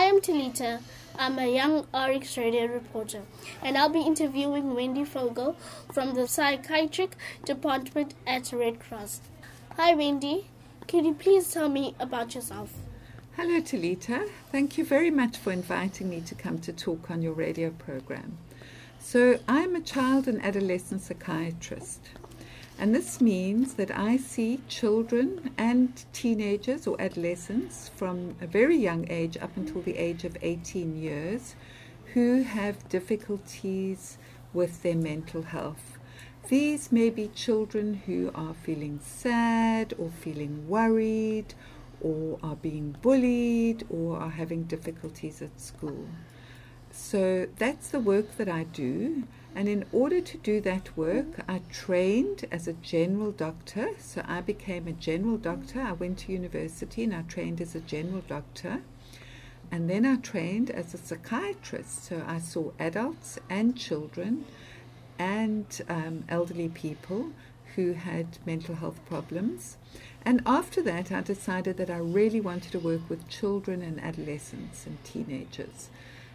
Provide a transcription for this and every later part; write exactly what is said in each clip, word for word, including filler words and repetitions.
am Talita. I'm a young R X radio reporter, and I'll be interviewing Wendy Fogel from the psychiatric department at Red Cross. Hi Wendy, can you please tell me about yourself? Hello Talita, thank you very much for inviting me to come to talk on your radio program. So I'm a child and adolescent psychiatrist, and this means that I see children and teenagers or adolescents from a very young age up until the age of eighteen years who have difficulties with their mental health. These may be children who are feeling sad or feeling worried or are being bullied or are having difficulties at school. So that's the work that I do, and in order to do that work I trained as a general doctor. So I became a general doctor. I went to university and I trained as a general doctor, and then I trained as a psychiatrist. So I saw adults and children and um, elderly people who had mental health problems. And after that I decided that I really wanted to work with children and adolescents and teenagers.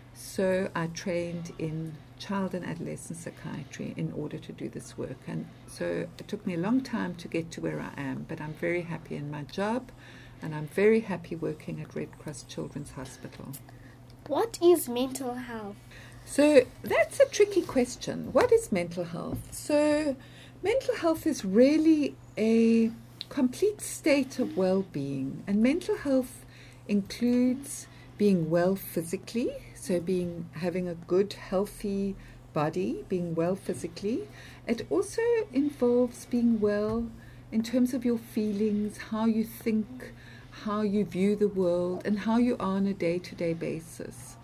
So I trained in child and adolescent psychiatry in order to do this work. And so it took me a long time to get to where I am, but I'm very happy in my job, and I'm very happy working at Red Cross Children's Hospital. What is mental health? So that's a tricky question. What is mental health? So mental health is really a complete state of well-being, and mental health includes being well physically, so being having a good, healthy body, being well physically. It also involves being well in terms of your feelings, how you think, how you view the world, and how you are on a day-to-day basis.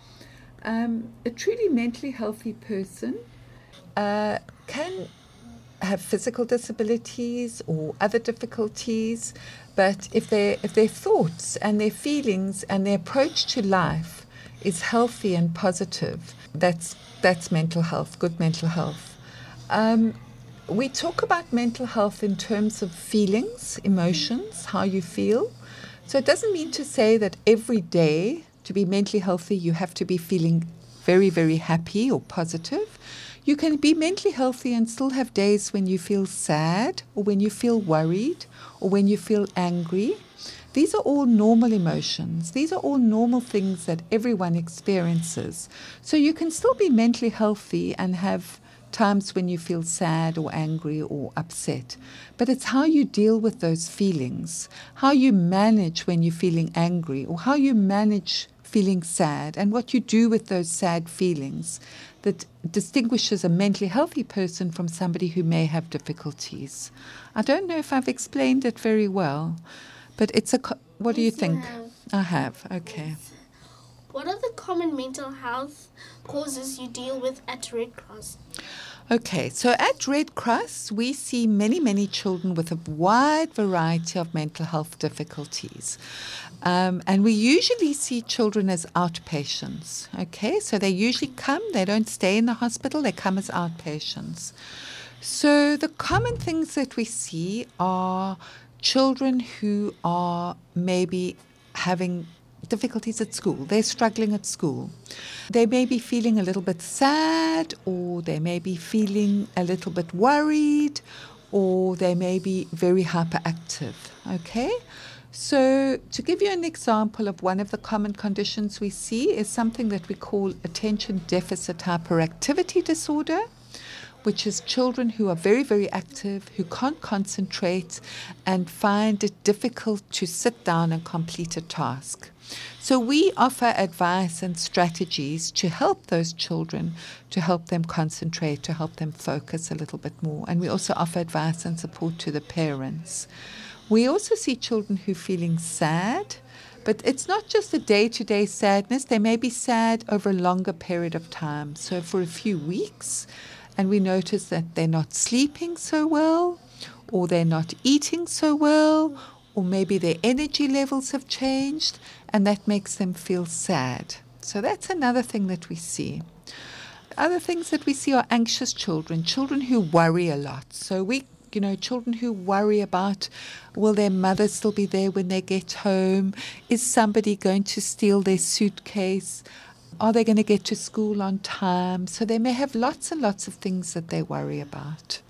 Um, a truly mentally healthy person uh, can have physical disabilities or other difficulties, but if, they, if their thoughts and their feelings and their approach to life is healthy and positive, that's that's mental health, good mental health. Um, we talk about mental health in terms of feelings, emotions, how you feel. So it doesn't mean to say that every day to be mentally healthy you have to be feeling very, very happy or positive. You can be mentally healthy and still have days when you feel sad or when you feel worried or when you feel angry. These are all normal emotions. These are all normal things that everyone experiences. So you can still be mentally healthy and have times when you feel sad or angry or upset. But it's how you deal with those feelings, how you manage when you're feeling angry, or how you manage feeling sad, and what you do with those sad feelings that distinguishes a mentally healthy person from somebody who may have difficulties. I don't know if I've explained it very well. But it's a, co- what do you Yes, think? you have. I have, okay. Yes. What are the common mental health causes you deal with at Red Cross? Okay, so at Red Cross, we see many, many children with a wide variety of mental health difficulties. Um, and we usually see children as outpatients, okay? So they usually come, they don't stay in the hospital, they come as outpatients. So the common things that we see are children who are maybe having difficulties at school. They're struggling at school. They may be feeling a little bit sad, or they may be feeling a little bit worried, or they may be very hyperactive. Okay? So to give you an example of one of the common conditions we see is something that we call attention deficit hyperactivity disorder, which is children who are very, very active, who can't concentrate and find it difficult to sit down and complete a task. So we offer advice and strategies to help those children, to help them concentrate, to help them focus a little bit more. And we also offer advice and support to the parents. We also see children who are feeling sad, but it's not just a day-to-day sadness. They may be sad over a longer period of time. So for a few weeks, and we notice that they're not sleeping so well, or they're not eating so well, or maybe their energy levels have changed, and that makes them feel sad. So that's another thing that we see. Other things that we see are anxious children, children who worry a lot. So we you know, children who worry about, will their mother still be there when they get home? Is somebody going to steal their suitcase? Are they going to get to school on time? So they may have lots and lots of things that they worry about.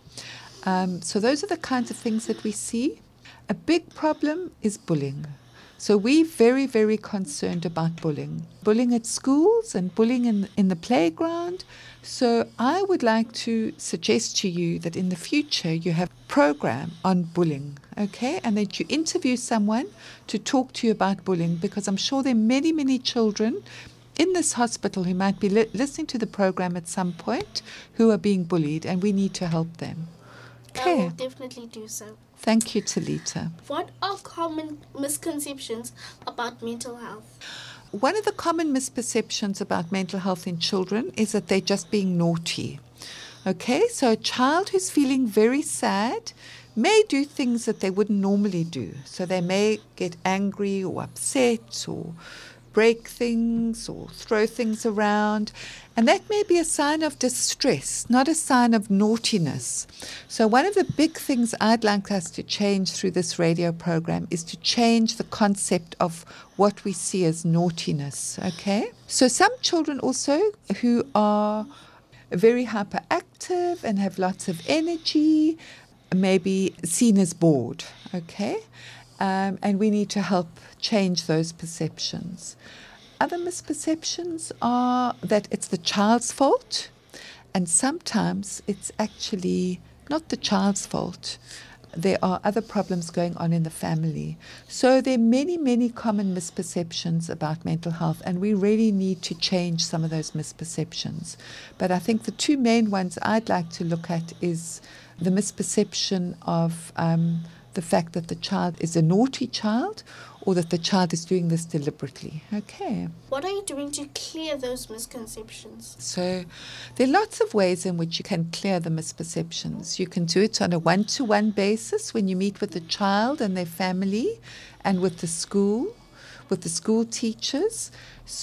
Um, so those are the kinds of things that we see. A big problem is bullying. So we're very, very concerned about bullying. Bullying at schools and bullying in, in the playground. So I would like to suggest to you that in the future you have a program on bullying, okay? And that you interview someone to talk to you about bullying, because I'm sure there are many, many children in this hospital who might be li- listening to the program at some point who are being bullied, and we need to help them. Okay. I will definitely do so. Thank you, Talita. What are common misconceptions about mental health? One of the common misperceptions about mental health in children is that they're just being naughty. Okay, so a child who's feeling very sad may do things that they wouldn't normally do. So they may get angry or upset or break things or throw things around. And that may be a sign of distress, not a sign of naughtiness. So one of the big things I'd like us to change through this radio program is to change the concept of what we see as naughtiness, okay? So some children also who are very hyperactive and have lots of energy may be seen as bored, okay? Um, and we need to help change those perceptions. Other misperceptions are that it's the child's fault, and sometimes it's actually not the child's fault. There are other problems going on in the family. So there are many, many common misperceptions about mental health, and we really need to change some of those misperceptions. But I think the two main ones I'd like to look at is the misperception of um, the fact that the child is a naughty child, or that the child is doing this deliberately. Okay. What are you doing to clear those misconceptions? So there are lots of ways in which you can clear the misperceptions. You can do it on a one-to-one basis when you meet with the child and their family and with the school, with the school teachers.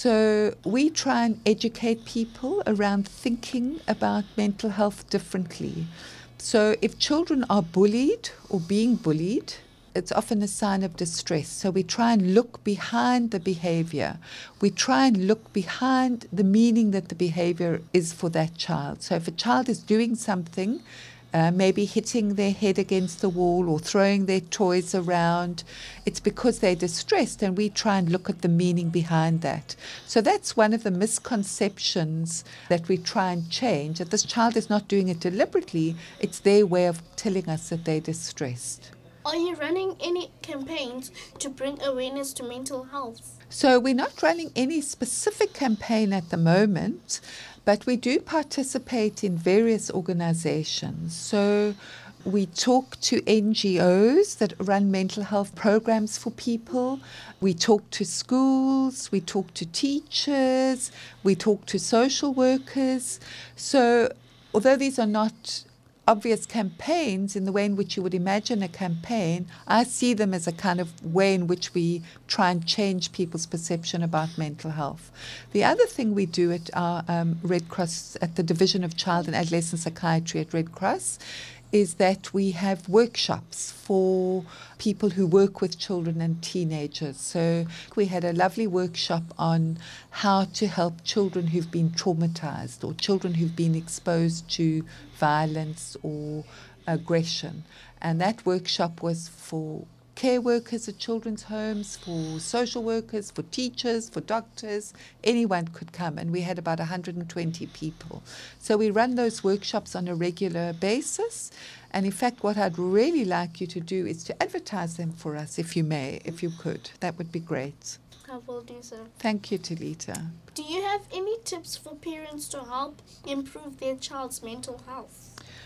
So we try and educate people around thinking about mental health differently. So if children are bullied or being bullied, it's often a sign of distress. So we try and look behind the behavior. We try and look behind the meaning that the behavior is for that child. So if a child is doing something, uh, maybe hitting their head against the wall or throwing their toys around, it's because they're distressed, and we try and look at the meaning behind that. So that's one of the misconceptions that we try and change, that this child is not doing it deliberately. It's their way of telling us that they're distressed. Are you running any campaigns to bring awareness to mental health? So we're not running any specific campaign at the moment, but we do participate in various organizations. So we talk to N G Os that run mental health programs for people. We talk to schools, we talk to teachers, we talk to social workers. So although these are not obvious campaigns in the way in which you would imagine a campaign, I see them as a kind of way in which we try and change people's perception about mental health. The other thing we do at our um, Red Cross, at the Division of Child and Adolescent Psychiatry at Red Cross, is that we have workshops for people who work with children and teenagers. So we had a lovely workshop on how to help children who've been traumatized or children who've been exposed to violence or aggression. And that workshop was for care workers at children's homes, for social workers, for teachers, for doctors. Anyone could come, and we had about one hundred twenty people. So we run those workshops on a regular basis, and in fact what I'd really like you to do is to advertise them for us, if you may, if you could. That would be great. I will do so. Thank you, Talita. Do you have any tips for parents to help improve their child's mental health?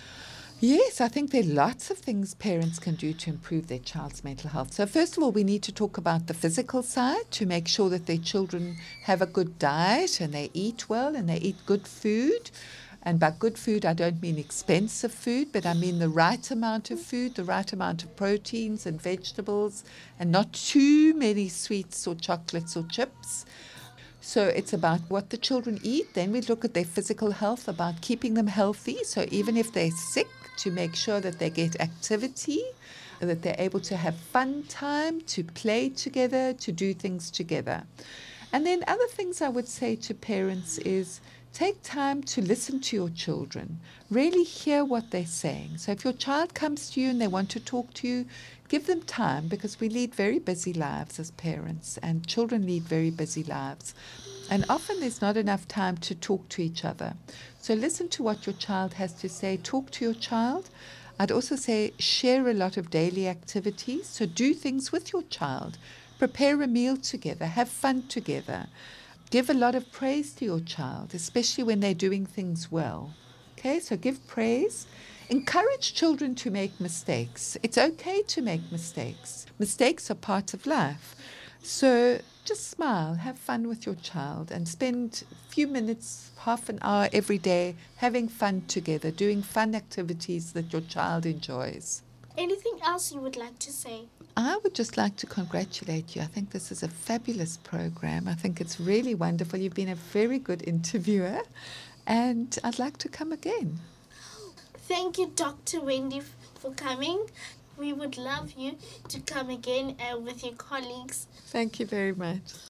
Yes, I think there are lots of things parents can do to improve their child's mental health. So first of all, we need to talk about the physical side to make sure that their children have a good diet and they eat well and they eat good food. And by good food, I don't mean expensive food, but I mean the right amount of food, the right amount of proteins and vegetables, and not too many sweets or chocolates or chips. So it's about what the children eat. Then we look at their physical health, about keeping them healthy. So even if they're sick, to make sure that they get activity, that they're able to have fun time, to play together, to do things together. And then other things I would say to parents is take time to listen to your children. Really hear what they're saying. So if your child comes to you and they want to talk to you, give them time, because we lead very busy lives as parents and children lead very busy lives. And often there's not enough time to talk to each other. So listen to what your child has to say. Talk to your child. I'd also say share a lot of daily activities. So do things with your child. Prepare a meal together. Have fun together. Give a lot of praise to your child, especially when they're doing things well. Okay, so give praise. Encourage children to make mistakes. It's okay to make mistakes. Mistakes are part of life. So just smile, have fun with your child, and spend a few minutes, half an hour every day having fun together, doing fun activities that your child enjoys. Anything else you would like to say? I would just like to congratulate you. I think this is a fabulous program. I think it's really wonderful. You've been a very good interviewer, and I'd like to come again. Thank you, Doctor Wendy, for coming. We would love you to come again uh, with your colleagues. Thank you very much.